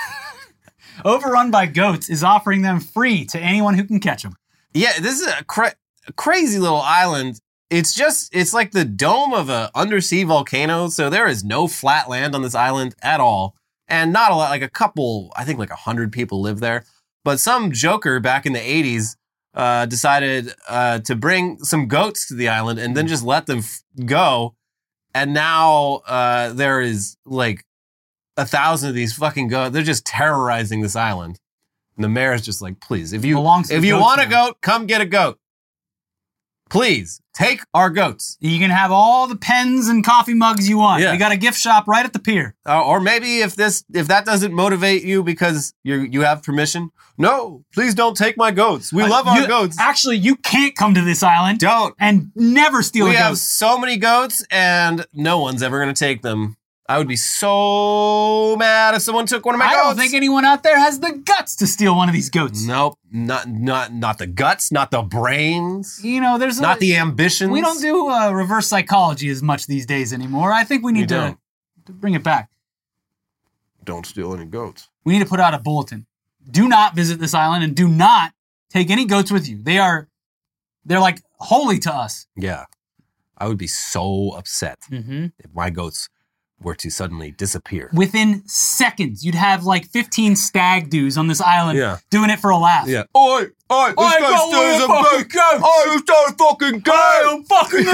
overrun by goats, is offering them free to anyone who can catch them. Yeah, this is a crazy little island. It's like the dome of a undersea volcano. So there is no flat land on this island at all. And not a lot, like a couple, I think like 100 people live there. But some joker back in the 80s decided to bring some goats to the island and then just let them go. And now there is like 1,000 of these fucking goats. They're just terrorizing this island. And the mayor's just like, please, if you want a goat, come get a goat. Please, take our goats. You can have all the pens and coffee mugs you want. Yeah. We got a gift shop right at the pier. Or maybe if that doesn't motivate you because you have permission, no, please don't take my goats. We love our goats. Actually, you can't come to this island. Don't. And never steal a goat. We have so many goats and no one's ever going to take them. I would be so mad if someone took one of my goats. I don't think anyone out there has the guts to steal one of these goats. Nope. Not the guts, not the brains. There's not the ambitions. We don't do reverse psychology as much these days anymore. I think we need to bring it back. Don't steal any goats. We need to put out a bulletin. Do not visit this island and do not take any goats with you. They're like holy to us. Yeah. I would be so upset if my goats were to suddenly disappear. Within seconds, you'd have like 15 stag dudes on this island doing it for a laugh. Yeah. Oi, this guy steals a fucking goat. Oh, you stole a fucking goat. I'm fucking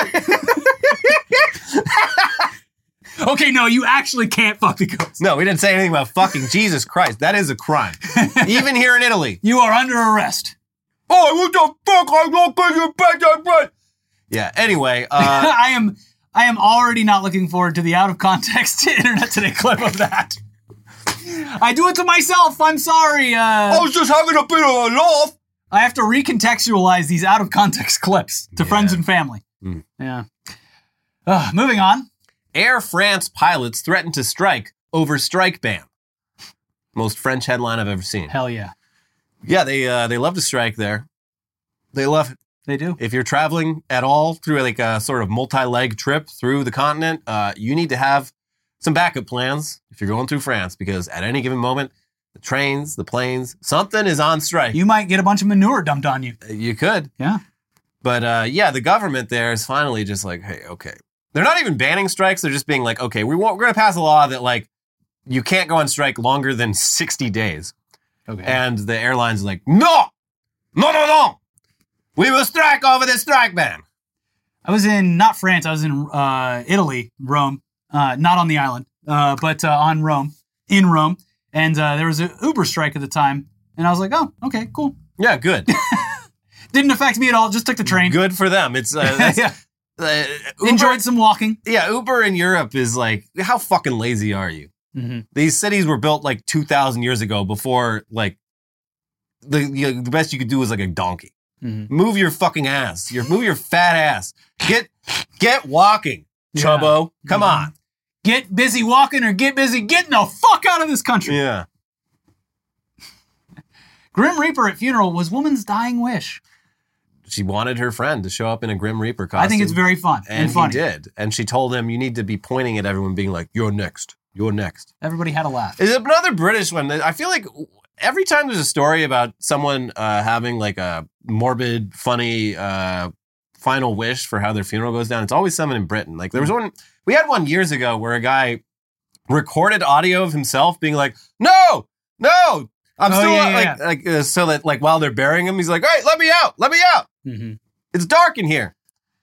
a goat. Okay, no, you actually can't fuck the goats. No, we didn't say anything about fucking. Jesus Christ, that is a crime. Even here in Italy. You are under arrest. Oh, what the fuck? I'm not going to back that bread. Yeah, anyway. I am already not looking forward to the out of context Internet Today clip of that. I do it to myself. I'm sorry. I was just having a bit of a laugh. I have to recontextualize these out of context clips to friends and family. Yeah. Moving on. Air France pilots threaten to strike over strike ban. Most French headline I've ever seen. Hell yeah. Yeah, they love to strike there. They love it. They do. If you're traveling at all through like a sort of multi-leg trip through the continent, you need to have some backup plans if you're going through France, because at any given moment, the trains, the planes, something is on strike. You might get a bunch of manure dumped on you. You could. Yeah. But the government there is finally just like, hey, okay. They're not even banning strikes. They're just being like, okay, we're going to pass a law that like you can't go on strike longer than 60 days. Okay. And the airline's like, no. We will strike over this strike ban. I was in, not France, I was in Italy, Rome. Not on the island, but in Rome. And there was an Uber strike at the time. And I was like, oh, okay, cool. Yeah, good. Didn't affect me at all, just took the train. Good for them. It's Uber, enjoyed some walking. Yeah, Uber in Europe is like, how fucking lazy are you? Mm-hmm. These cities were built like 2,000 years ago before like the best you could do was like a donkey. Mm-hmm. Move your fucking ass. Move your fat ass. Get walking, chubbo. Come on. Get busy walking or get busy getting the fuck out of this country. Yeah. Grim Reaper at funeral was woman's dying wish. She wanted her friend to show up in a Grim Reaper costume. I think it's very fun and funny. He did. And she told him, you need to be pointing at everyone being like, you're next. You're next. Everybody had a laugh. Is another British one. I feel like every time there's a story about someone having like a morbid, funny final wish for how their funeral goes down, it's always someone in Britain. Like there was one, we had one years ago where a guy recorded audio of himself being like, no, I'm Oh, still yeah. so that like while they're burying him, he's like, all right, let me out. Mm-hmm. It's dark in here.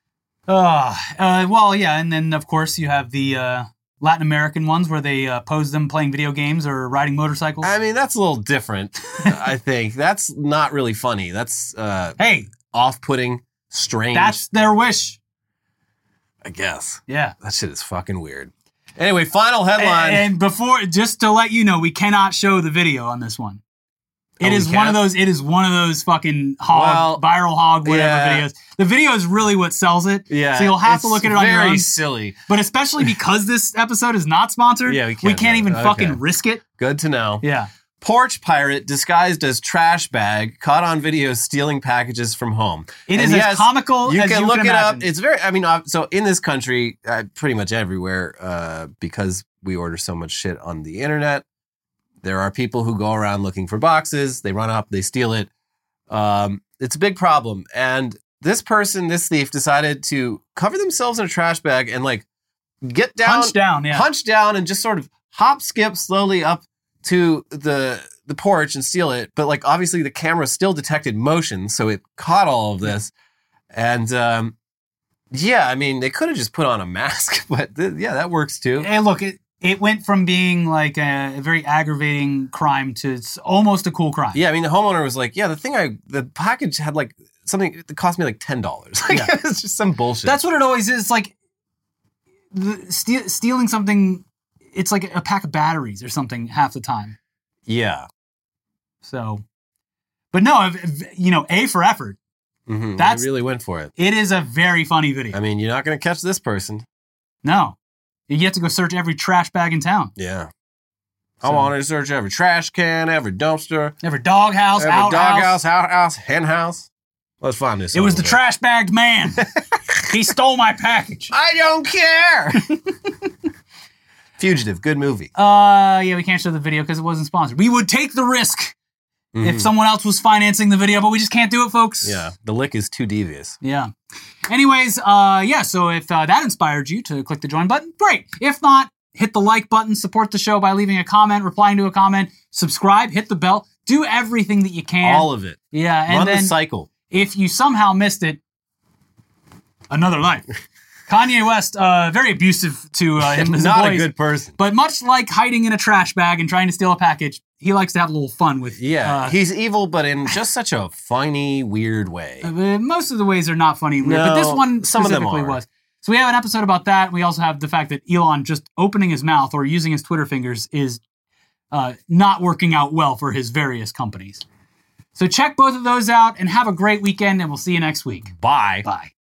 Well, yeah, and then of course you have the Latin American ones where they pose them playing video games or riding motorcycles. I mean, that's a little different. I think that's not really funny. That's Hey, off-putting, strange. that's their wish. I guess Yeah. that shit is fucking weird. Anyway, final headline. And before, just to let you know, we cannot show the video on this one. It is one of those. It is one of those fucking viral hog whatever videos. The video is really what sells it. Yeah, so you'll have to look at it on your own. Very silly. But especially because this episode is not sponsored, Yeah, we can't even fucking risk it. Good to know. Yeah. Porch pirate disguised as trash bag caught on video stealing packages from home. It is as comical as you can look it imagine. up. It's very. I mean, so in this country, pretty much everywhere, because we order so much shit on the internet. There are people who go around looking for boxes. They run up, they steal it. It's a big problem. And this thief, decided to cover themselves in a trash bag and like get down, hunch down, and just sort of hop, skip slowly up to the porch and steal it. But like obviously the camera still detected motion, so it caught all of this. And I mean, they could have just put on a mask, but that works too. Hey, look, it went from being like a very aggravating crime to almost a cool crime. Yeah, I mean, the homeowner was like, the package had like something that cost me like $10. Like, it's just some bullshit. That's what it always is. It's like stealing something, it's like a pack of batteries or something half the time. Yeah. So, but no, A for effort. Mm-hmm. They really went for it. It is a very funny video. I mean, you're not going to catch this person. No. You have to go search every trash bag in town. Yeah. I wanted to search every trash can, every dumpster. Every doghouse, outhouse, hen house. Let's find this. It was the trash bagged man. He stole my package. I don't care. Fugitive, good movie. Yeah, we can't show the video because it wasn't sponsored. We would take the risk if someone else was financing the video, but we just can't do it, folks. Yeah, the lick is too devious. Yeah. Anyways, so if that inspired you to click the join button, great. If not, hit the like button, support the show by leaving a comment, replying to a comment, subscribe, hit the bell, do everything that you can. All of it. Yeah. And run then the cycle. If you somehow missed it, another life. Kanye West, very abusive to him as not a good person. But much like hiding in a trash bag and trying to steal a package, he likes to have a little fun with. Yeah, he's evil, but in just such a funny, weird way. Most of the ways are not funny and weird, but this one specifically was. So we have an episode about that. We also have the fact that Elon just opening his mouth or using his Twitter fingers is not working out well for his various companies. So check both of those out and have a great weekend, and we'll see you next week. Bye. Bye.